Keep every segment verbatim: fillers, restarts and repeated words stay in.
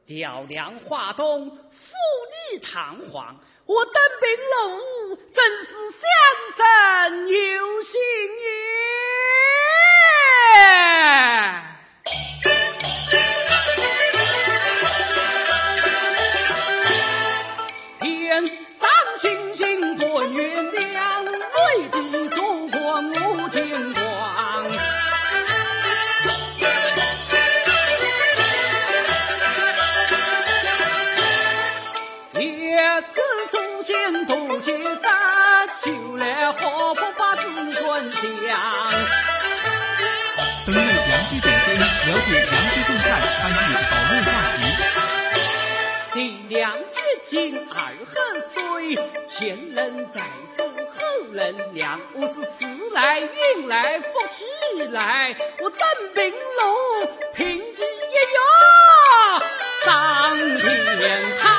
雕梁画栋，富丽堂皇。我登平楼，真是相神有心也。天上星星多月亮，内地祖国无尽光。也是祖先都记得，修来活佛把子孙享。 登录杨居点 C N， 了解杨居动态，参与讨论话题。第两句经二何岁？前人在手，后人量。我是时来运来福气来，我登平楼，平地一跃上天堂。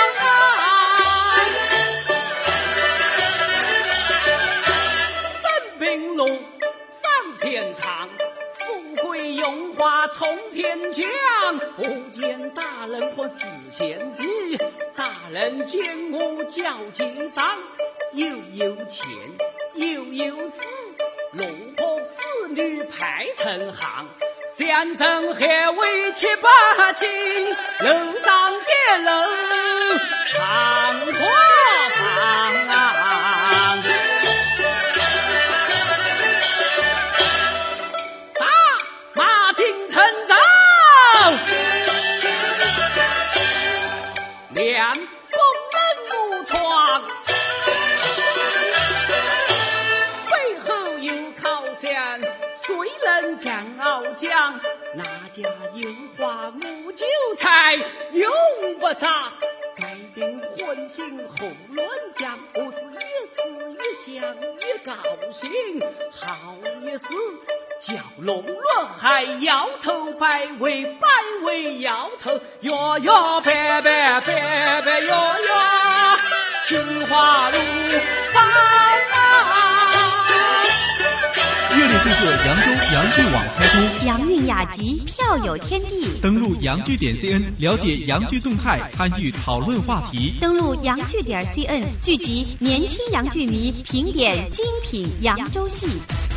登楼上天堂，富贵荣华冲天降。我见大人或是贤弟，大人见我叫几张，又有钱又有势，老婆侍女排成行。县城还为七八斤，楼上叠楼长花房啊。两工人木床，背后有靠山，谁人敢傲江？哪家有花无韭菜，用不着改变混性后乱讲。我是越思越想越高兴，好也是叫龙乱海，摇头摆尾，摆尾摇头，哟哟拜拜拜拜哟哟，春花如芳啊！ 热烈祝贺扬州杨剧网开通， 洋韵雅集，票有天地。 登录杨剧点 C N， 了解洋剧动态，参与讨论话题。 登录洋剧点 C N， 聚集年轻洋剧迷，评点精品扬州戏。